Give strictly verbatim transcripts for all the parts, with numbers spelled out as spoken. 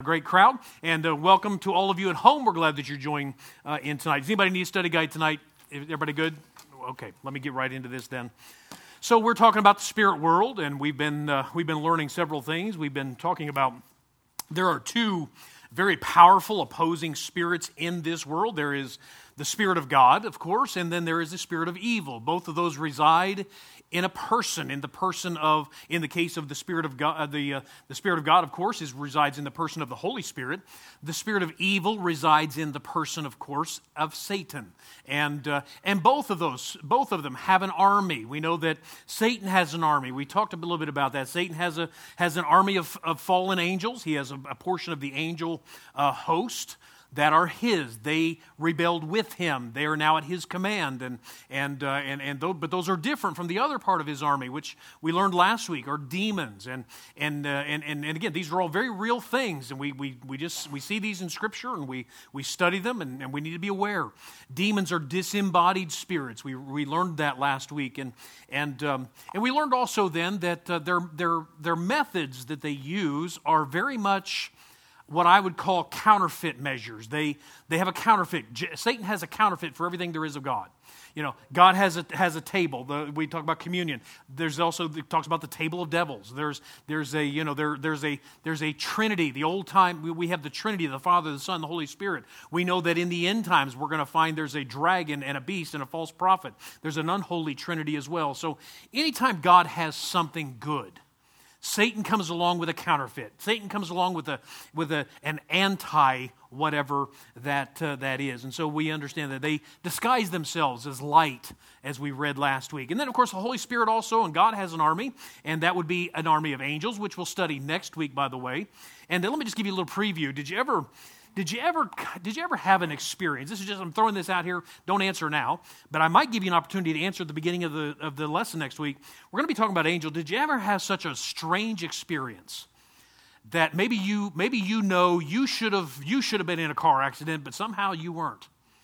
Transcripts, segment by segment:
great crowd, and uh, welcome to all of you at home. We're glad that you're joining uh, in tonight. Does anybody need a study guide tonight? Everybody good? Okay, let me get right into this then. So we're talking about the spirit world, and we've been uh, we've been learning several things. We've been talking about there are two very powerful opposing spirits in this world. There is the Spirit of God, of course, and then there is the spirit of evil. Both of those reside in a person, in the person of, in the case of the Spirit of God, uh, the uh, the Spirit of God, of course, is resides in the person of the Holy Spirit. The spirit of evil resides in the person, of course, of Satan, and uh, and both of those, both of them have an army. We know that Satan has an army. We talked a little bit about that. Satan has a has an army of, of fallen angels. He has a, a portion of the angel uh, host that are his. They rebelled with him. They are now at his command, and and uh, and and those, but those are different from the other part of his army, which we learned last week, are demons. And and uh, and, and and again, these are all very real things, and we we we just we see these in Scripture, and we we study them, and, and we need to be aware. Demons are disembodied spirits. We we learned that last week, and and um, and we learned also then that uh, their their their methods that they use are very much what I would call counterfeit measures. They they have a counterfeit. Satan has a counterfeit for everything there is of God. You know, God has a has a table. The, we talk about communion. There's also it talks about the table of devils. There's there's a you know there there's a there's a Trinity. The old time we, we have the Trinity, the Father, the Son, the Holy Spirit. We know that in the end times we're going to find there's a dragon and a beast and a false prophet. There's an unholy Trinity as well. So anytime God has something good, Satan comes along with a counterfeit. Satan comes along with a with a an anti whatever that uh, that is, and so we understand that they disguise themselves as light, as we read last week. And then, of course, the Holy Spirit also, and God has an army, and that would be an army of angels, which we'll study next week, by the way. And then let me just give you a little preview. Did you ever? Did you ever did you ever have an experience? This is just I'm throwing this out here. Don't answer now, but I might give you an opportunity to answer at the beginning of the of the lesson next week. We're going to be talking about angels. Did you ever have such a strange experience that maybe you maybe you know you should have you should have been in a car accident, but somehow you weren't?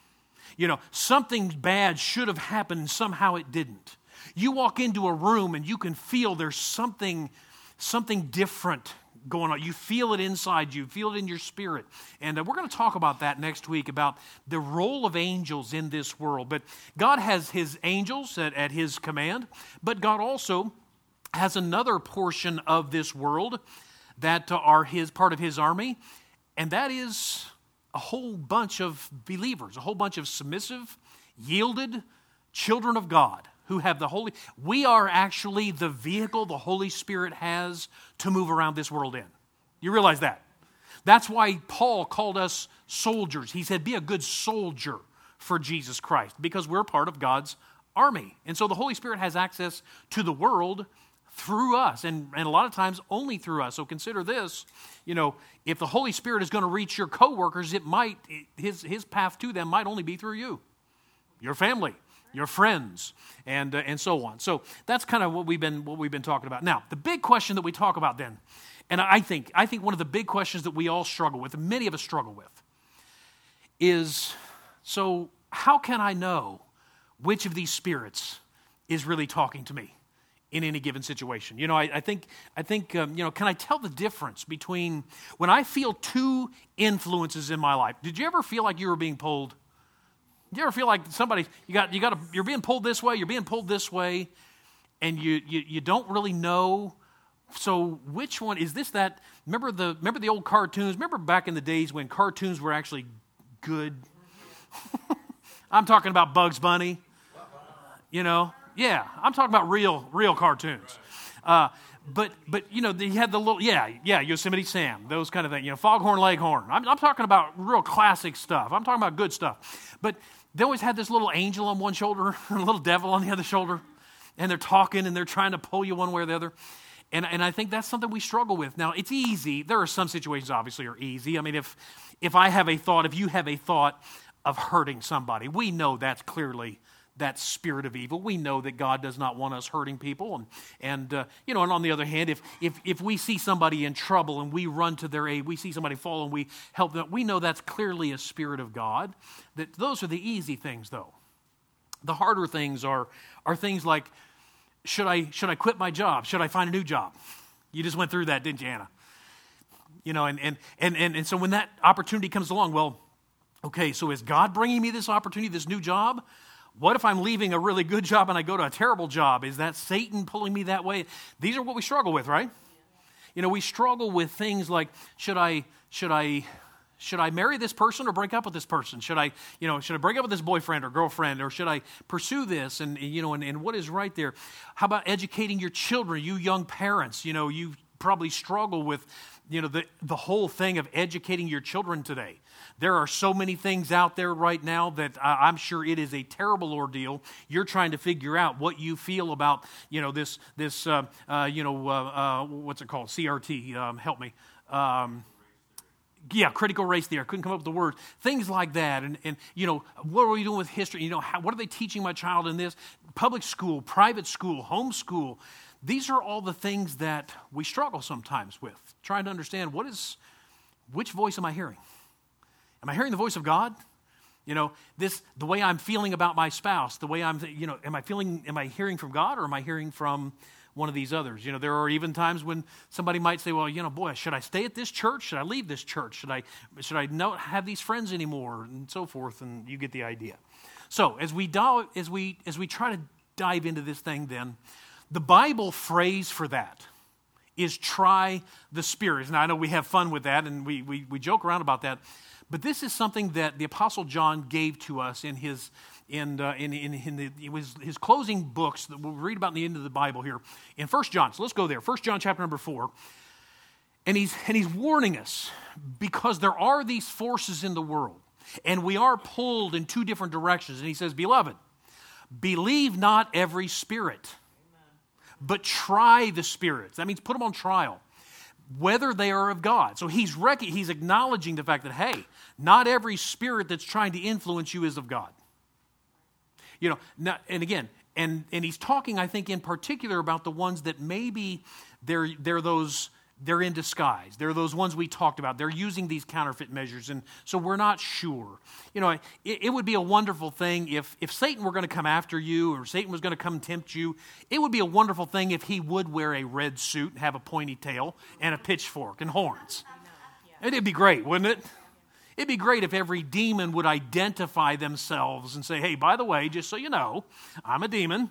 You know, something bad should have happened and somehow it didn't. You walk into a room and you can feel there's something something different going on. You feel it inside you, feel it in your spirit. And uh, we're going to talk about that next week, about the role of angels in this world. But God has his angels at, at his command, but God also has another portion of this world that uh, are his part of his army, and that is a whole bunch of believers, a whole bunch of submissive, yielded children of God who have the Holy... We are actually the vehicle the Holy Spirit has to move around this world in. You realize that? That's why Paul called us soldiers. He said, be a good soldier for Jesus Christ, because we're part of God's army. And so the Holy Spirit has access to the world through us, and, and a lot of times only through us. So consider this, you know, if the Holy Spirit is going to reach your coworkers, it might, his, his path to them might only be through you, your family, your friends, and uh, and so on. So that's kind of what we've been what we've been talking about. Now, the big question that we talk about then, and I think I think one of the big questions that we all struggle with, and many of us struggle with, is, so how can I know which of these spirits is really talking to me in any given situation? You know, I, I think I think um, you know, can I tell the difference between when I feel two influences in my life? Did you ever feel like you were being pulled? You ever feel like somebody, you got, you got, to, you're being pulled this way, you're being pulled this way, and you, you, you don't really know. So which one is this? That remember the, remember the old cartoons? Remember back in the days when cartoons were actually good? I'm talking about Bugs Bunny. You know, yeah, I'm talking about real, real cartoons. Uh, but but you know, they had the little yeah yeah Yosemite Sam, those kind of things. You know, Foghorn Leghorn. I'm, I'm talking about real classic stuff. I'm talking about good stuff. But they always had this little angel on one shoulder and a little devil on the other shoulder, and they're talking and they're trying to pull you one way or the other. And and I think that's something we struggle with. Now, it's easy. There are some situations obviously are easy. I mean, if if I have a thought, if you have a thought of hurting somebody, we know that's clearly that spirit of evil. We know that God does not want us hurting people. And, and uh, you know, and on the other hand, if, if if we see somebody in trouble and we run to their aid, we see somebody fall and we help them, we know that's clearly a spirit of God. That those are the easy things, though. The harder things are are things like, should I should I quit my job? Should I find a new job? You just went through that, didn't you, Anna? You know, and, and, and, and, and so when that opportunity comes along, well, okay, so is God bringing me this opportunity, this new job? What if I'm leaving a really good job and I go to a terrible job? Is that Satan pulling me that way? These are what we struggle with, right? You know, we struggle with things like, should I, should I, should I marry this person or break up with this person? Should I, you know, should I break up with this boyfriend or girlfriend, or should I pursue this? And, you know, and, and what is right there? How about educating your children, you young parents? You know, you probably struggle with, you know, the, the whole thing of educating your children today. There are so many things out there right now that uh, I'm sure it is a terrible ordeal. You're trying to figure out what you feel about, you know, this, this uh, uh, you know, uh, uh, what's it called? C R T, um, help me. Um, yeah, critical race theory. I couldn't come up with the word. Things like that. And, and you know, what are we doing with history? You know, how, what are they teaching my child in this? Public school, private school, homeschool. These are all the things that we struggle sometimes with, trying to understand what is, which voice am I hearing? Am I hearing the voice of God? You know, this, the way I'm feeling about my spouse, the way I'm, you know, am I feeling, am I hearing from God, or am I hearing from one of these others? You know, there are even times when somebody might say, well, you know, boy, should I stay at this church? Should I leave this church? Should I, should I not have these friends anymore? And so forth, and you get the idea. So as we, do, as we, as we try to dive into this thing then, the Bible phrase for that is try the spirits. Now, I know we have fun with that, and we, we, we joke around about that. But this is something that the Apostle John gave to us in his in uh, in in, in the, it was his closing books that we'll read about in the end of the Bible here in First John. So let's go there. First John chapter number four, and he's and he's warning us because there are these forces in the world, and we are pulled in two different directions. And he says, "Beloved, believe not every spirit, but try the spirits." That means put them on trial, whether they are of God. So he's rec- he's acknowledging the fact that, hey, not every spirit that's trying to influence you is of God. You know, not, and again, and, and he's talking, I think, in particular about the ones that maybe they're, they're those, they're in disguise. They're those ones we talked about. They're using these counterfeit measures, and so we're not sure. You know, it, it would be a wonderful thing if, if Satan were going to come after you, or Satan was going to come tempt you. It would be a wonderful thing if he would wear a red suit and have a pointy tail and a pitchfork and horns. It'd be great, wouldn't it? It'd be great if every demon would identify themselves and say, hey, by the way, just so you know, I'm a demon,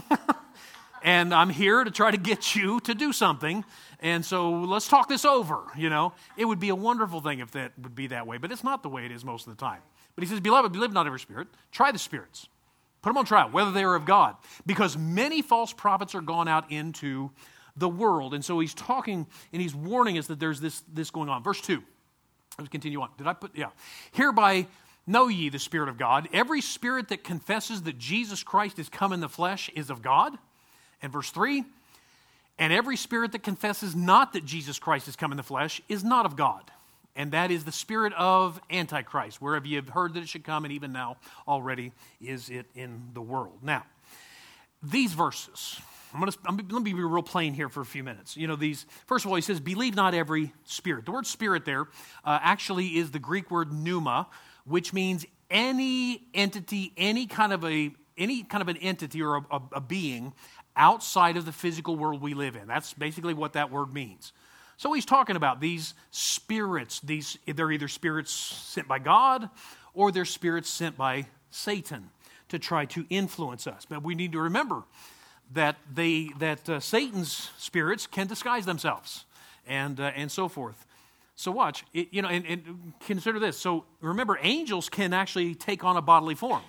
and I'm here to try to get you to do something, and so let's talk this over, you know. It would be a wonderful thing if that would be that way, but it's not the way it is most of the time. But he says, beloved, believe not every spirit. Try the spirits. Put them on trial, whether they are of God, because many false prophets are gone out into the world. And so he's talking, and he's warning us that there's this, this going on. Verse two. Let's continue on. Did I put, yeah. Hereby know ye the Spirit of God. Every spirit that confesses that Jesus Christ is come in the flesh is of God. And verse three, and every spirit that confesses not that Jesus Christ is come in the flesh is not of God. And that is the spirit of Antichrist, wherever you have heard that it should come, and even now already is it in the world. Now, these verses, I'm going to I'm, let me be real plain here for a few minutes. You know, these, first of all, he says, believe not every spirit. The word spirit there uh, actually is the Greek word pneuma, which means any entity, any kind of a any kind of an entity or a, a, a being outside of the physical world we live in. That's basically what that word means. So he's talking about these spirits. These, they're either spirits sent by God or they're spirits sent by Satan to try to influence us. But we need to remember that they that uh, Satan's spirits can disguise themselves and uh, and so forth. So watch, it, you know, and, and consider this. So remember, angels can actually take on a bodily form.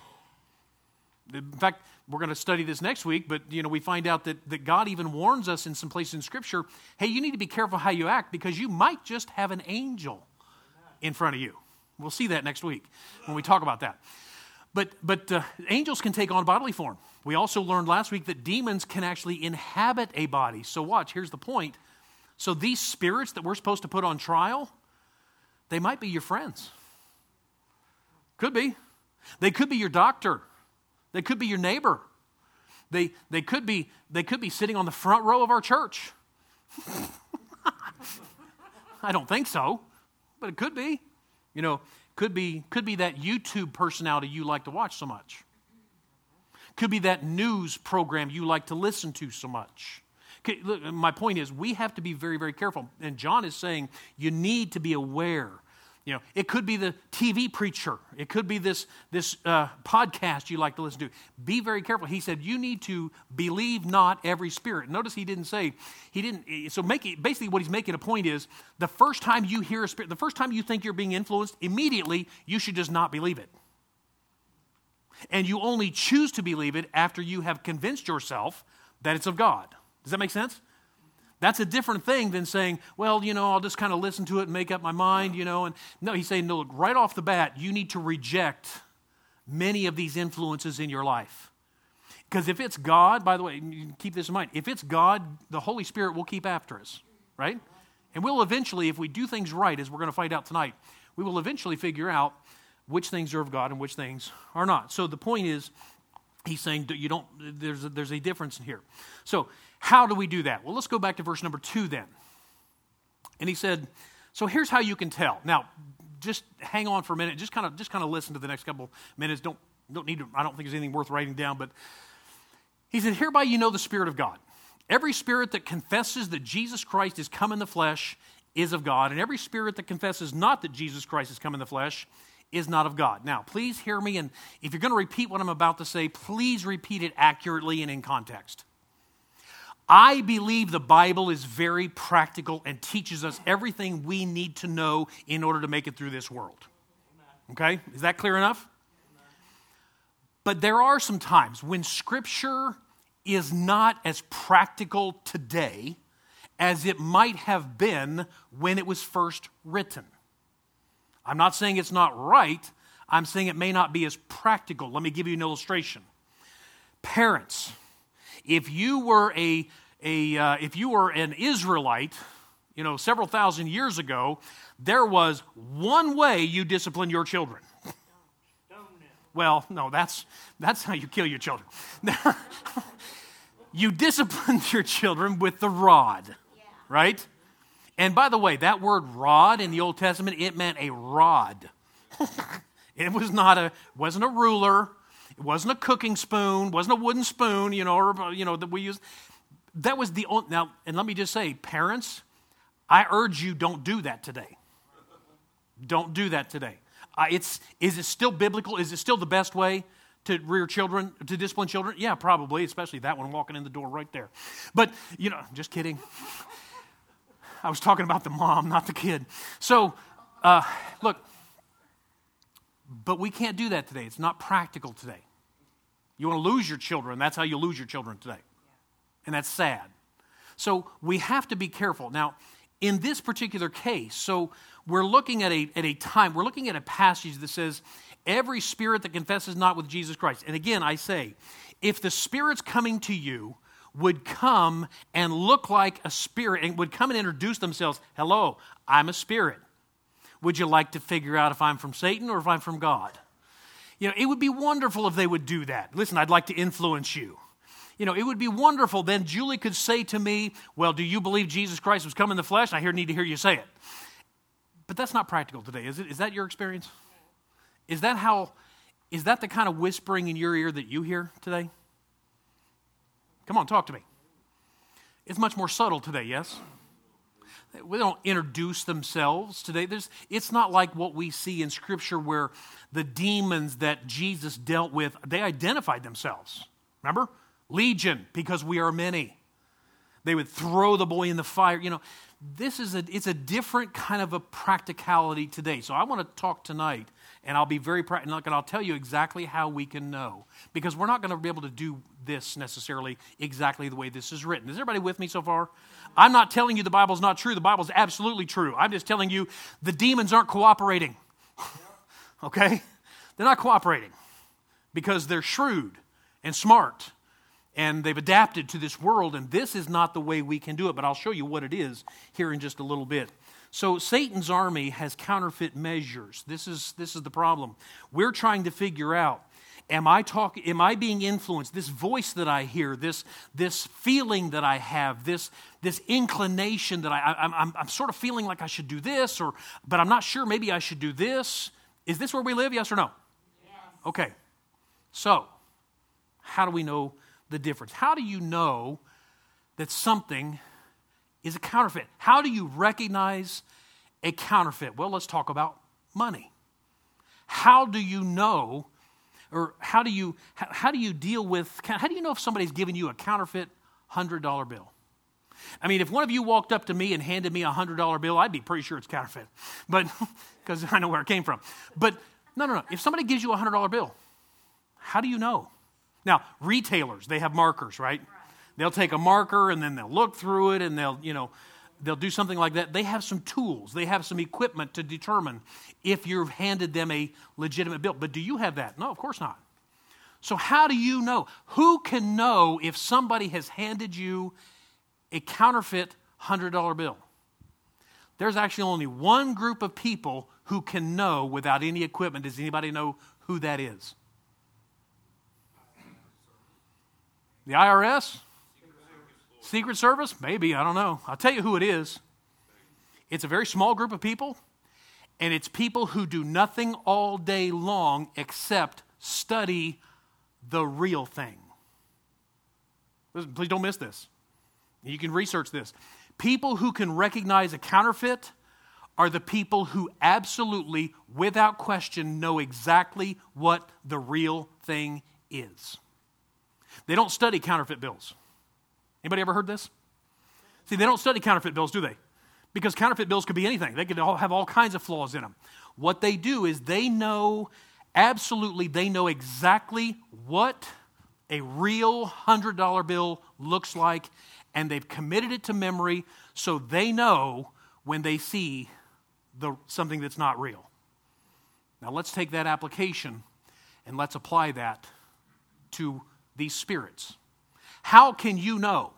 In fact, we're going to study this next week, but you know, we find out that, that God even warns us in some places in Scripture, hey, you need to be careful how you act because you might just have an angel in front of you. We'll see that next week when we talk about that. But but uh, angels can take on bodily form. We also learned last week that demons can actually inhabit a body. So watch, here's the point. So these spirits that we're supposed to put on trial, they might be your friends. Could be. They could be your doctor. They could be your neighbor. They they could be they could be sitting on the front row of our church. I don't think so, but it could be. You know, could be could be that YouTube personality you like to watch so much. Could be that news program you like to listen to so much. Okay, look, my point is we have to be very, very careful. And John is saying you need to be aware. You know, it could be the T V preacher. It could be this, this uh, podcast you like to listen to. Be very careful. He said you need to believe not every spirit. Notice he didn't say, he didn't, so make it, basically what he's making a point is the first time you hear a spirit, the first time you think you're being influenced, immediately you should just not believe it. And you only choose to believe it after you have convinced yourself that it's of God. Does that make sense? That's a different thing than saying, well, you know, I'll just kind of listen to it and make up my mind, you know. And no, he's saying, no, look, right off the bat, you need to reject many of these influences in your life. Because if it's God, by the way, keep this in mind, if it's God, the Holy Spirit will keep after us, right? And we'll eventually, if we do things right, as we're going to find out tonight, we will eventually figure out which things are of God and which things are not. So the point is, he's saying you don't. There's a, there's a difference in here. So how do we do that? Well, let's go back to verse number two then. And he said, so here's how you can tell. Now, just hang on for a minute. Just kind of just kind of listen to the next couple minutes. Don't don't need to. I don't think there's anything worth writing down. But he said, hereby you know the Spirit of God. Every spirit that confesses that Jesus Christ is come in the flesh is of God, and every spirit that confesses not that Jesus Christ is come in the flesh is not of God. Now, please hear me, and if you're going to repeat what I'm about to say, please repeat it accurately and in context. I believe the Bible is very practical and teaches us everything we need to know in order to make it through this world. Okay? Is that clear enough? But there are some times when Scripture is not as practical today as it might have been when it was first written. I'm not saying it's not right. I'm saying it may not be as practical. Let me give you an illustration. Parents, if you were a, a uh, if you were an Israelite, you know, several thousand years ago, there was one way you discipline your children. Well, no, that's that's how you kill your children. You disciplined your children with the rod, right? And by the way, that word rod in the Old Testament, it meant a rod. It was not a, wasn't a ruler. It wasn't a cooking spoon. Wasn't a wooden spoon, you know, or, you know, that we use. That was the only, now, and let me just say, parents, I urge you, don't do that today. Don't do that today. Uh, it's, is it still biblical? Is it still the best way to rear children, to discipline children? Yeah, probably, especially that one walking in the door right there. But, you know, just kidding. I was talking about the mom, not the kid. So, uh, look, but we can't do that today. It's not practical today. You want to lose your children, that's how you lose your children today. And that's sad. So we have to be careful. Now, in this particular case, so we're looking at a, at a time, we're looking at a passage that says, every spirit that confesses not with Jesus Christ. And again, I say, if the Spirit's coming to you, would come and look like a spirit and would come and introduce themselves. Hello, I'm a spirit. Would you like to figure out if I'm from Satan or if I'm from God? You know, it would be wonderful if they would do that. Listen, I'd like to influence you. You know, it would be wonderful. Then Julie could say to me, well, do you believe Jesus Christ was come in the flesh? I hear, need to hear you say it. But that's not practical today, is it? Is that your experience? Is that how, is that the kind of whispering in your ear that you hear today? Come on, talk to me. It's much more subtle today, yes? They don't introduce themselves today. There's, it's not like what we see in Scripture where the demons that Jesus dealt with, they identified themselves. Remember? Legion, because we are many. They would throw the boy in the fire. You know, this is a, it's a different kind of a practicality today. So I want to talk tonight, and I'll be very practical, and I'll tell you exactly how we can know. Because we're not going to be able to do this necessarily exactly the way this is written. Is everybody with me so far? I'm not telling you the Bible's not true. The Bible's absolutely true. I'm just telling you the demons aren't cooperating. Okay? They're not cooperating because they're shrewd and smart. And they've adapted to this world, and this is not the way we can do it. But I'll show you what it is here in just a little bit. So Satan's army has counterfeit measures. This is, this is the problem. We're trying to figure out, am I talking, am I being influenced? This voice that I hear, this, this feeling that I have, this, this inclination that I, I I'm, I'm sort of feeling like I should do this, or but I'm not sure, maybe I should do this. Is this where we live, yes or no? Yes. Okay. So, how do we know the difference? How do you know that something is a counterfeit? How do you recognize a counterfeit? Well, let's talk about money. How do you know, or how do you how, how do you deal with, how do you know if somebody's giving you a counterfeit one hundred dollar bill? I mean, if one of you walked up to me and handed me a one hundred dollar bill, I'd be pretty sure it's counterfeit, but because I know where it came from. But no, no, no. If somebody gives you a one hundred dollar bill, how do you know? Now, retailers, they have markers, right? They'll take a marker and then they'll look through it and they'll, you know, they'll do something like that. They have some tools. They have some equipment to determine if you've handed them a legitimate bill. But do you have that? No, of course not. So how do you know? Who can know if somebody has handed you a counterfeit one hundred dollar bill? There's actually only one group of people who can know without any equipment. Does anybody know who that is? The I R S? Secret Service? Maybe, I don't know. I'll tell you who it is. It's a very small group of people, and it's people who do nothing all day long except study the real thing. Listen, please don't miss this. You can research this. People who can recognize a counterfeit are the people who absolutely, without question, know exactly what the real thing is. They don't study counterfeit bills. Anybody ever heard this? See, they don't study counterfeit bills, do they? Because counterfeit bills could be anything. They could all have all kinds of flaws in them. What they do is they know, absolutely, they know exactly what a real one hundred dollar bill looks like, and they've committed it to memory so they know when they see the, something that's not real. Now let's take that application and let's apply that to these spirits. How can you know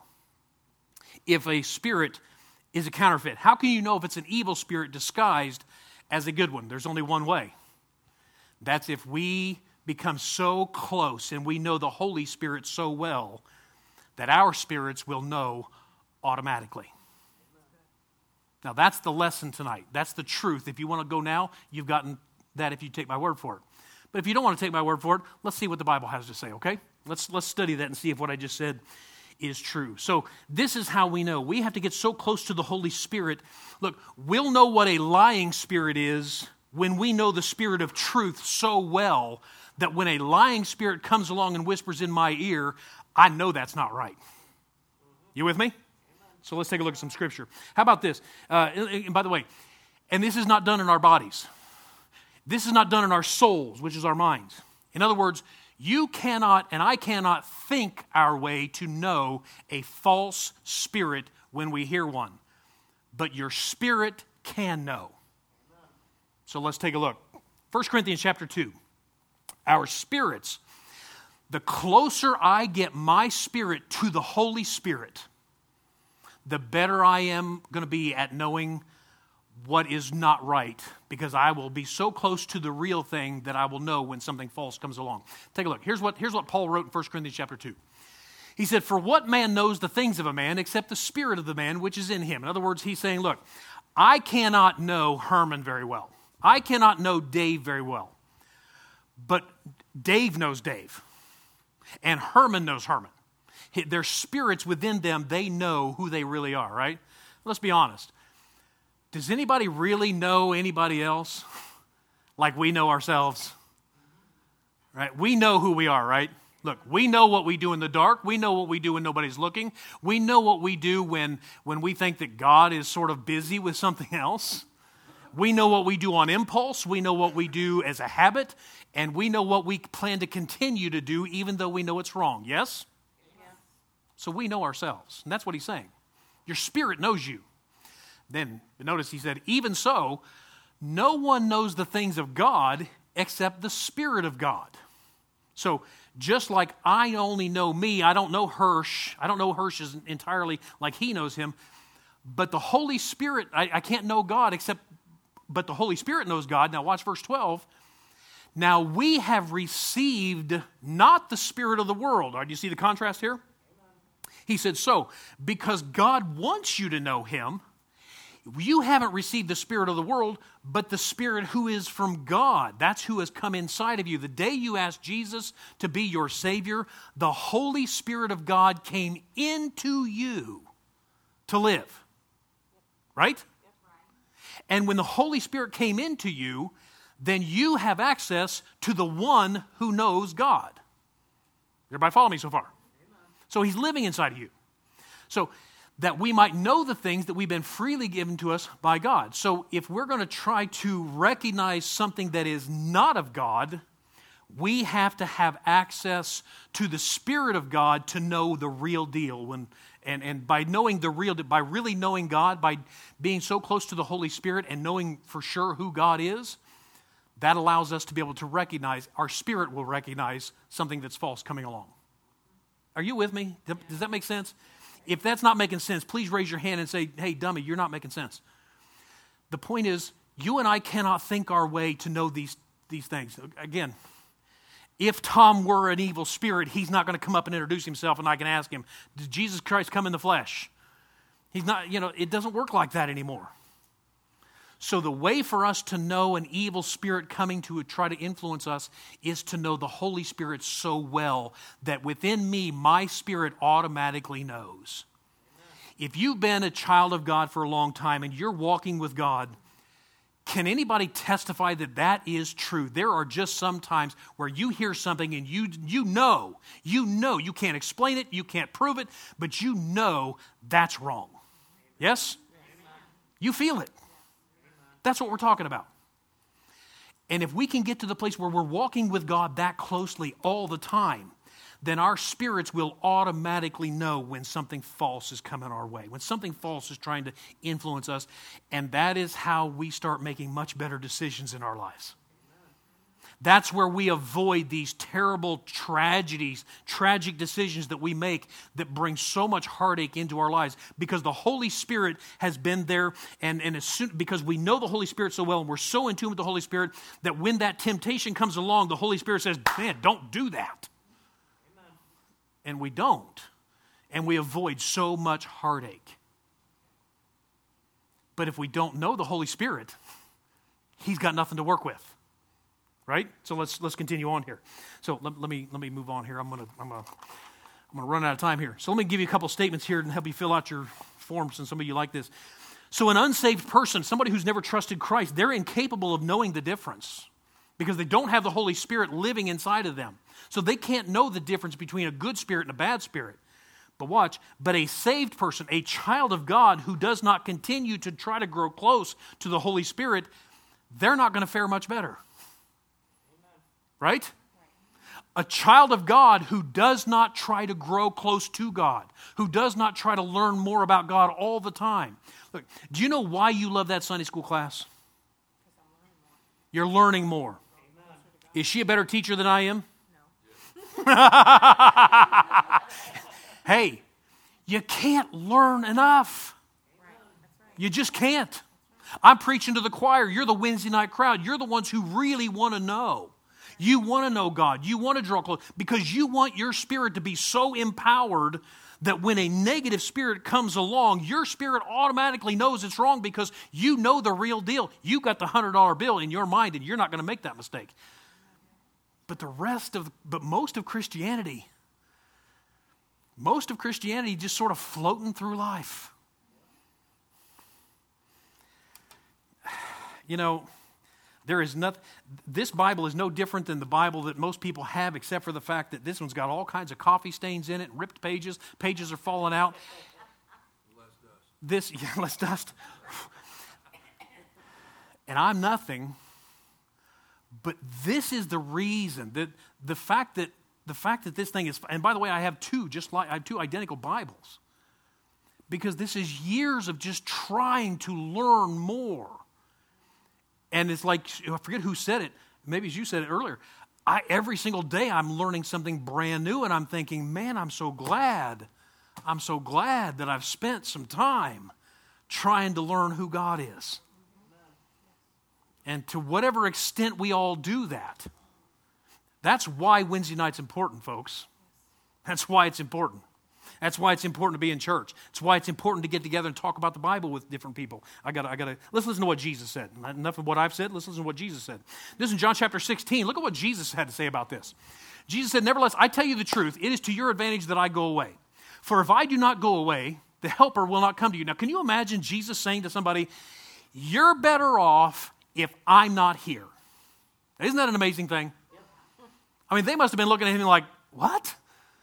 if a spirit is a counterfeit? How can you know if it's an evil spirit disguised as a good one? There's only one way. That's if we become so close and we know the Holy Spirit so well that our spirits will know automatically. Now that's the lesson tonight. That's the truth. If you want to go now, you've gotten that if you take my word for it. But if you don't want to take my word for it, let's see what the Bible has to say, okay? Let's let's study that and see if what I just said is true. So this is how we know. We have to get so close to the Holy Spirit. Look, we'll know what a lying spirit is when we know the Spirit of truth so well that when a lying spirit comes along and whispers in my ear, I know that's not right. You with me? So let's take a look at some scripture. How about this? Uh, and by the way, and this is not done in our bodies. This is not done in our souls, which is our minds. In other words, you cannot and I cannot think our way to know a false spirit when we hear one. But your spirit can know. So let's take a look. First Corinthians chapter two. Our spirits, the closer I get my spirit to the Holy Spirit, the better I am going to be at knowing what is not right, because I will be so close to the real thing that I will know when something false comes along. Take a look. Here's what, here's what Paul wrote in First Corinthians chapter two. He said, "For what man knows the things of a man except the spirit of the man which is in him?" In other words, he's saying, look, I cannot know Herman very well. I cannot know Dave very well. But Dave knows Dave. And Herman knows Herman. Their spirits within them, they know who they really are, right? Let's be honest. Does anybody really know anybody else like we know ourselves? Right? We know who we are, right? Look, we know what we do in the dark. We know what we do when nobody's looking. We know what we do when, when we think that God is sort of busy with something else. We know what we do on impulse. We know what we do as a habit. And we know what we plan to continue to do even though we know it's wrong. Yes? Yeah. So we know ourselves. And that's what he's saying. Your spirit knows you. Then, notice he said, even so, no one knows the things of God except the Spirit of God. So, just like I only know me, I don't know Hirsch. I don't know Hirsch is entirely like he knows him. But the Holy Spirit, I, I can't know God except, but the Holy Spirit knows God. Now watch verse twelve. Now we have received not the spirit of the world. Do you see the contrast here? He said, so, because God wants you to know him, You haven't received the spirit of the world, but the Spirit who is from God. That's who has come inside of you. The day you asked Jesus to be your Savior, the Holy Spirit of God came into you to live. Right? And when the Holy Spirit came into you, then you have access to the one who knows God. Everybody follow me so far? So he's living inside of you. So that we might know the things that we've been freely given to us by God. So if we're going to try to recognize something that is not of God, we have to have access to the Spirit of God to know the real deal. When and, and by knowing the real, by really knowing God, by being so close to the Holy Spirit and knowing for sure who God is, that allows us to be able to recognize, our spirit will recognize something that's false coming along. Are you with me? Does that make sense? If that's not making sense, please raise your hand and say, hey, dummy, you're not making sense. The point is, you and I cannot think our way to know these, these things. Again, if Tom were an evil spirit, he's not going to come up and introduce himself and I can ask him, did Jesus Christ come in the flesh? He's not, you know, it doesn't work like that anymore. So the way for us to know an evil spirit coming to try to influence us is to know the Holy Spirit so well that within me, my spirit automatically knows. Amen. If you've been a child of God for a long time and you're walking with God, can anybody testify that that is true? There are just some times where you hear something and you, you know, you know, you can't explain it, you can't prove it, but you know that's wrong. Yes? You feel it. That's what we're talking about. And if we can get to the place where we're walking with God that closely all the time, then our spirits will automatically know when something false is coming our way, when something false is trying to influence us, and that is how we start making much better decisions in our lives. That's where we avoid these terrible tragedies, tragic decisions that we make that bring so much heartache into our lives because the Holy Spirit has been there, and, and as soon, because we know the Holy Spirit so well and we're so in tune with the Holy Spirit that when that temptation comes along, the Holy Spirit says, man, don't do that. Amen. And we don't. And we avoid so much heartache. But if we don't know the Holy Spirit, He's got nothing to work with. Right? So let's let's continue on here. So let, let me let me move on here. I'm gonna I'm gonna I'm gonna run out of time here. So let me give you a couple statements here and help you fill out your forms, and some of you like this. So an unsaved person, somebody who's never trusted Christ, they're incapable of knowing the difference because they don't have the Holy Spirit living inside of them. So they can't know the difference between a good spirit and a bad spirit. But watch, but a saved person, a child of God who does not continue to try to grow close to the Holy Spirit, they're not going to fare much better. Right? A child of God who does not try to grow close to God, who does not try to learn more about God all the time. Look, do you know why you love that Sunday school class? You're learning more. Is she a better teacher than I am? No. Hey, you can't learn enough. You just can't. I'm preaching to the choir. You're the Wednesday night crowd. You're the ones who really want to know. You want to know God. You want to draw close because you want your spirit to be so empowered that when a negative spirit comes along, your spirit automatically knows it's wrong because you know the real deal. You got the one hundred dollar bill in your mind and you're not going to make that mistake. But the rest of, but most of Christianity, most of Christianity just sort of floating through life. You know, There is nothing, this Bible is no different than the Bible that most people have, except for the fact that this one's got all kinds of coffee stains in it, ripped pages, pages are falling out. Less dust. This, yeah, less dust. And I'm nothing, but this is the reason that the fact that the fact that this thing is, and by the way, I have two, just like I have two identical Bibles, because this is years of just trying to learn more. And it's like, I forget who said it. Maybe you said it earlier. I, every single day I'm learning something brand new and I'm thinking, man, I'm so glad. I'm so glad that I've spent some time trying to learn who God is. And to whatever extent we all do that, that's why Wednesday night's important, folks. That's why it's important. That's why it's important to be in church. It's why it's important to get together and talk about the Bible with different people. I got I got to, let's listen to what Jesus said. Not enough of what I've said, let's listen to what Jesus said. This is in John chapter sixteen. Look at what Jesus had to say about this. Jesus said, nevertheless, I tell you the truth, it is to your advantage that I go away. For if I do not go away, the helper will not come to you. Now, can you imagine Jesus saying to somebody, you're better off if I'm not here? Isn't that an amazing thing? I mean, they must have been looking at him like, what?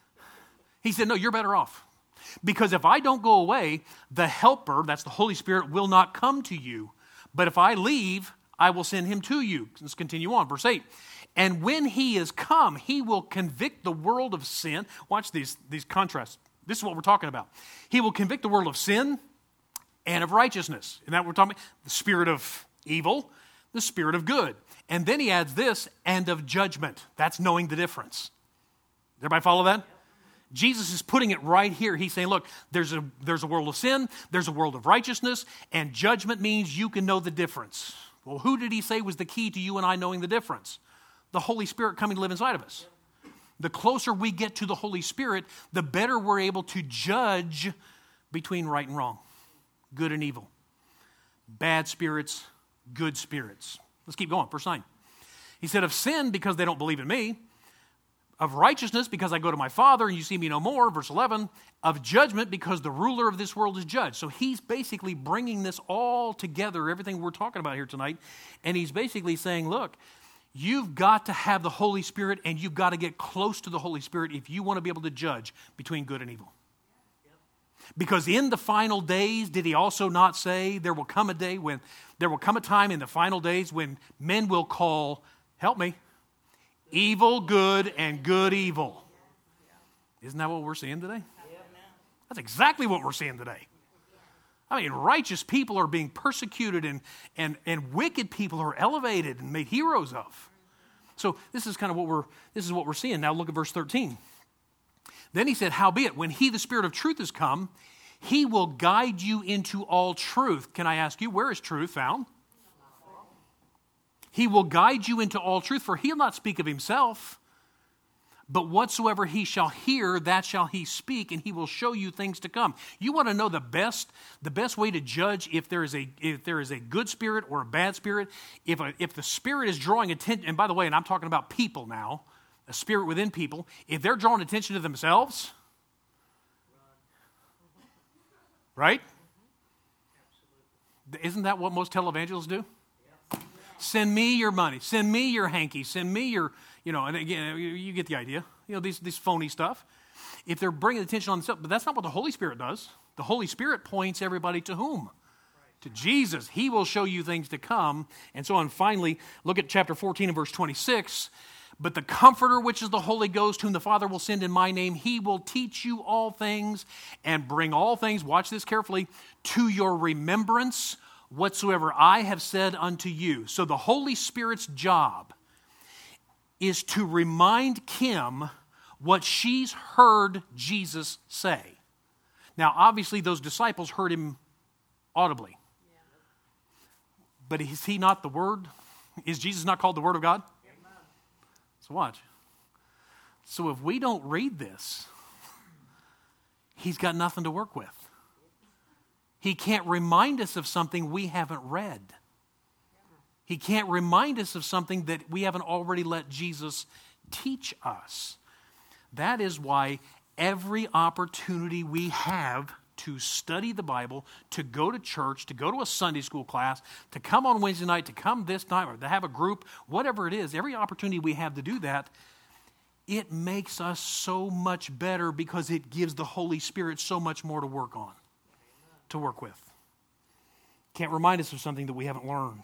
He said, no, you're better off. Because if I don't go away, the helper, that's the Holy Spirit, will not come to you. But if I leave, I will send him to you. Let's continue on. Verse eight. And when he is come, he will convict the world of sin. Watch these, these contrasts. This is what we're talking about. He will convict the world of sin and of righteousness. Isn't that what we're talking about? The spirit of evil, the spirit of good. And then he adds this, and of judgment. That's knowing the difference. Everybody follow that? Jesus is putting it right here. He's saying, look, there's a, there's a world of sin, there's a world of righteousness, and judgment means you can know the difference. Well, who did he say was the key to you and I knowing the difference? The Holy Spirit coming to live inside of us. The closer we get to the Holy Spirit, the better we're able to judge between right and wrong, good and evil, bad spirits, good spirits. Let's keep going. Verse nine. He said, of sin, because they don't believe in me. Of righteousness, because I go to my Father and you see me no more. Verse eleven. Of judgment, because the ruler of this world is judged. So he's basically bringing this all together, everything we're talking about here tonight. And he's basically saying, look, you've got to have the Holy Spirit and you've got to get close to the Holy Spirit if you want to be able to judge between good and evil. Because in the final days, did he also not say there will come a day when, there will come a time in the final days when men will call, help me, evil good and good evil. Isn't that what we're seeing today? That's exactly what we're seeing today. I mean, righteous people are being persecuted and, and, and wicked people are elevated and made heroes of. So this is kind of what we're, this is what we're seeing. Now look at verse thirteen. Then he said, howbeit, when he, the Spirit of truth, is come, he will guide you into all truth. Can I ask you, where is truth found? He will guide you into all truth, for he'll not speak of himself, but whatsoever he shall hear, that shall he speak, and he will show you things to come. You want to know the best, the best way to judge if there is a if there is a good spirit or a bad spirit? If a, if the spirit is drawing attention, and by the way, and I'm talking about people now, a spirit within people, if they're drawing attention to themselves, right? Isn't that what most televangelists do? Send me your money. Send me your hanky. Send me your, you know, and again, you get the idea. You know, these, these phony stuff. If they're bringing attention on themselves, but that's not what the Holy Spirit does. The Holy Spirit points everybody to whom? To Jesus. He will show you things to come. And so on. Finally, look at chapter fourteen and verse twenty-six. But the Comforter, which is the Holy Ghost, whom the Father will send in my name, he will teach you all things and bring all things, watch this carefully, to your remembrance whatsoever I have said unto you. So the Holy Spirit's job is to remind Kim what she's heard Jesus say. Now, obviously, those disciples heard him audibly. Yeah. But is he not the Word? Is Jesus not called the Word of God? Yeah. So watch. So if we don't read this, he's got nothing to work with. He can't remind us of something we haven't read. He can't remind us of something that we haven't already let Jesus teach us. That is why every opportunity we have to study the Bible, to go to church, to go to a Sunday school class, to come on Wednesday night, to come this time, or to have a group, whatever it is, every opportunity we have to do that, it makes us so much better because it gives the Holy Spirit so much more to work on. To work with. Can't remind us of something that we haven't learned.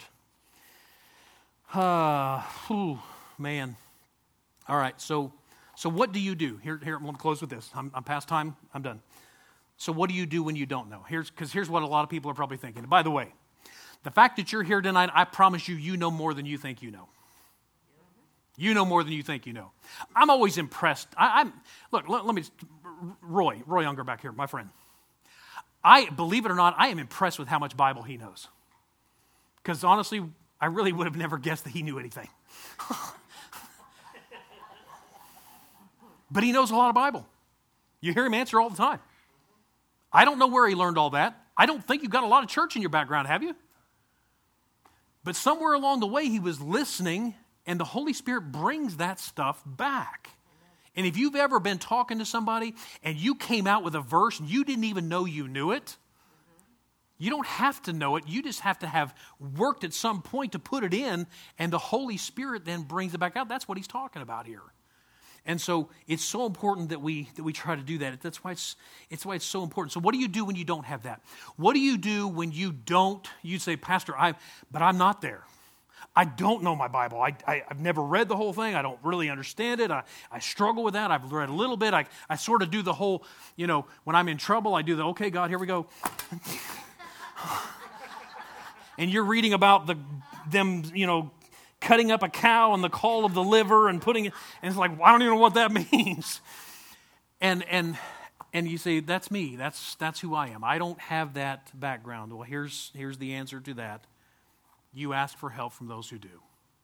Uh, whew, man. All right, so so what do you do? Here, here I'm going to close with this. I'm, I'm past time. I'm done. So what do you do when you don't know? Here's because here's what a lot of people are probably thinking. And by the way, the fact that you're here tonight, I promise you, you know more than you think you know. You know more than you think you know. I'm always impressed. I, I'm look. Let, let me. Roy, Roy Younger back here, my friend. I, believe it or not, I am impressed with how much Bible he knows. Because honestly, I really would have never guessed that he knew anything. But he knows a lot of Bible. You hear him answer all the time. I don't know where he learned all that. I don't think you've got a lot of church in your background, have you? But somewhere along the way, he was listening, and the Holy Spirit brings that stuff back. And if you've ever been talking to somebody and you came out with a verse and you didn't even know you knew it, you don't have to know it. You just have to have worked at some point to put it in, and the Holy Spirit then brings it back out. That's what he's talking about here. And so it's so important that we that we try to do that. That's why it's it's why it's so important. So what do you do when you don't have that? What do you do when you don't? You say, Pastor, I but I'm not there. I don't know my Bible. I, I, I've never read the whole thing. I don't really understand it. I, I struggle with that. I've read a little bit. I, I sort of do the whole, you know, when I'm in trouble, I do the, okay, God, here we go. And you're reading about the them, you know, cutting up a cow and the caul of the liver and putting it, and it's like, well, I don't even know what that means. And and and you say, that's me. That's that's who I am. I don't have that background. Well, here's here's the answer to that. You ask for help from those who do.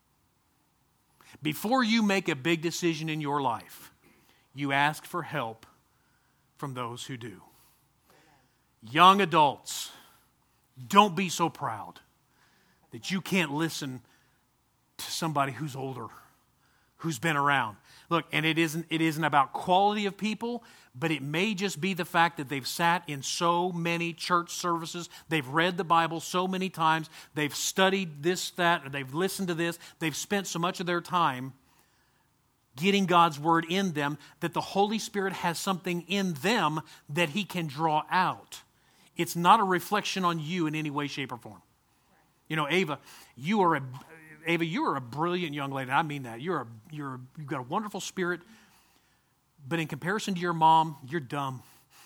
Before you make a big decision in your life, you ask for help from those who do. Young adults, don't be so proud that you can't listen to somebody who's older, who's been around. Look, and it isn't it isn't about quality of people, but it may just be the fact that they've sat in so many church services, they've read the Bible so many times, they've studied this, that, or they've listened to this, they've spent so much of their time getting God's Word in them that the Holy Spirit has something in them that He can draw out. It's not a reflection on you in any way, shape, or form. You know, Ava, you are a Ava, you are a brilliant young lady. I mean that. You're a, you're a, you've got a wonderful spirit, but in comparison to your mom, you're dumb.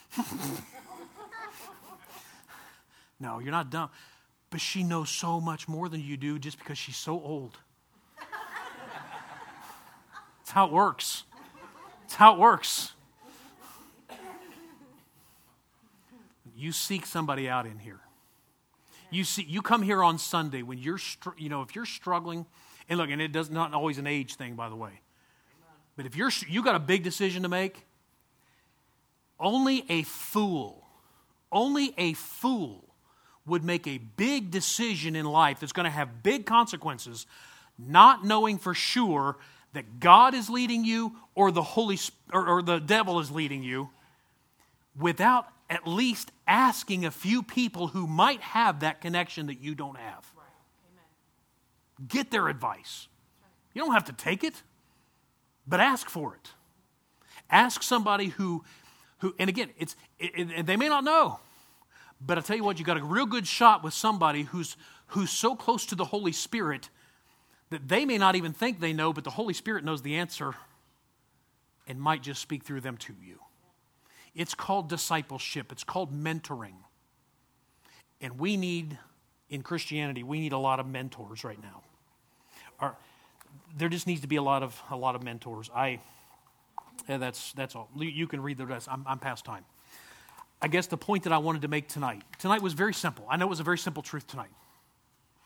No, you're not dumb. But she knows so much more than you do just because she's so old. That's how it works. That's how it works. You seek somebody out in here. You see, you come here on Sunday when you're, str- you know, if you're struggling, and look, and it does not always an age thing, by the way. But if you're, you got a big decision to make, only a fool, only a fool would make a big decision in life that's going to have big consequences, not knowing for sure that God is leading you or the Holy or, or the devil is leading you, without at least asking a few people who might have that connection that you don't have. Right. Amen. Get their advice. You don't have to take it, but ask for it. Ask somebody who, who, and again, it's it, it, they may not know, but I tell you what, you got a real good shot with somebody who's who's so close to the Holy Spirit that they may not even think they know, but the Holy Spirit knows the answer and might just speak through them to you. It's called discipleship. It's called mentoring. And we need, in Christianity, we need a lot of mentors right now. Our, there just needs to be a lot of a lot of mentors. I, yeah, that's that's all. You can read the rest. I'm, I'm past time. I guess the point that I wanted to make tonight, tonight was very simple. I know it was a very simple truth tonight.